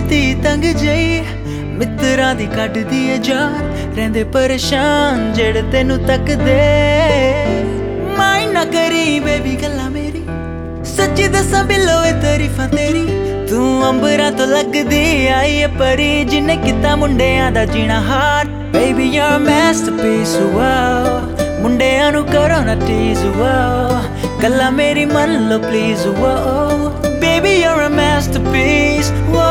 दी तंग जई मित्रां दी कड्डदी ए जान रहिंदे परेशान जेड़े तेनू तकदे माइंड ना करी बेबी गल्लां मेरी सच्ची दस्सां बिल्लो ए तारीफां तेरी तू अंबरां तो लगदी आई ए परी जिन्ने कीता मुंडियां दा जीना हार baby you're a masterpiece wow मुंडियां नू करो ना टीज wow गल्लां मेरी मन लो please wow baby you're a masterpiece wow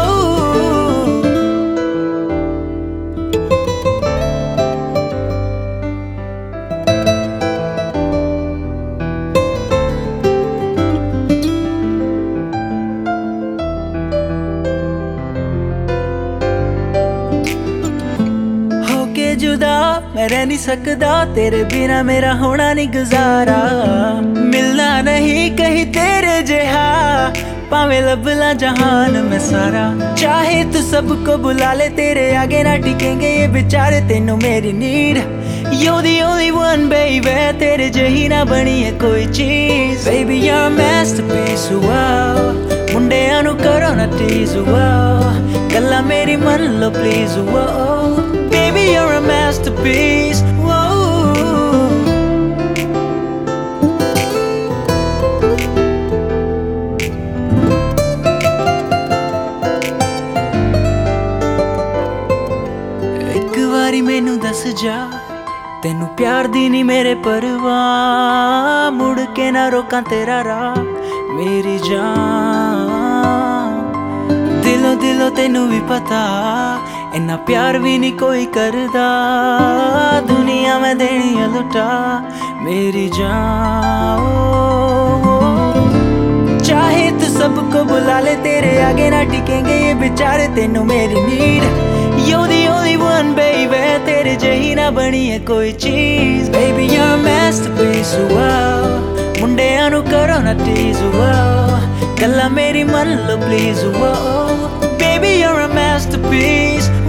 जुदा मैं रह नहीं सकदा तेरे बिना मेरा होना नहीं गुजारा मिलना नहीं कहीं तेरे जहा पावे लबला जहान में सारा चाहे तू सबको बुला ले तेरे आगे ना टिकेंगे ये बेचारे तेनू मेरी need You're the only one baby तेरे जही ना बनी है कोई चीज Baby you're a masterpiece wow मुंडियां नू करो ना टीज wow गल्लां मेरी मन लो please wow Baby you're a masterpiece wow एक बारी मैनू दस जा तेनू प्यार दी नी मेरे परवाह मुड़ के ना रोकां तेरा राह मेरी जान दिलों दिलों तेनू भी पता इन्ना प्यार भी नहीं कोई करदा दुनिया में देनी है लुटा मेरी जान चाहे तू सबको बुला ले तेरे आगे ना टिकेंगे ये बेचारे तेनू मेरी need You're the only one baby तेरे जही ना बनी है कोई चीज Baby you're a masterpiece wow मुंडियां नू करो ना टीज wow गल्लां मेरी मन लो please wow Baby you're a masterpiece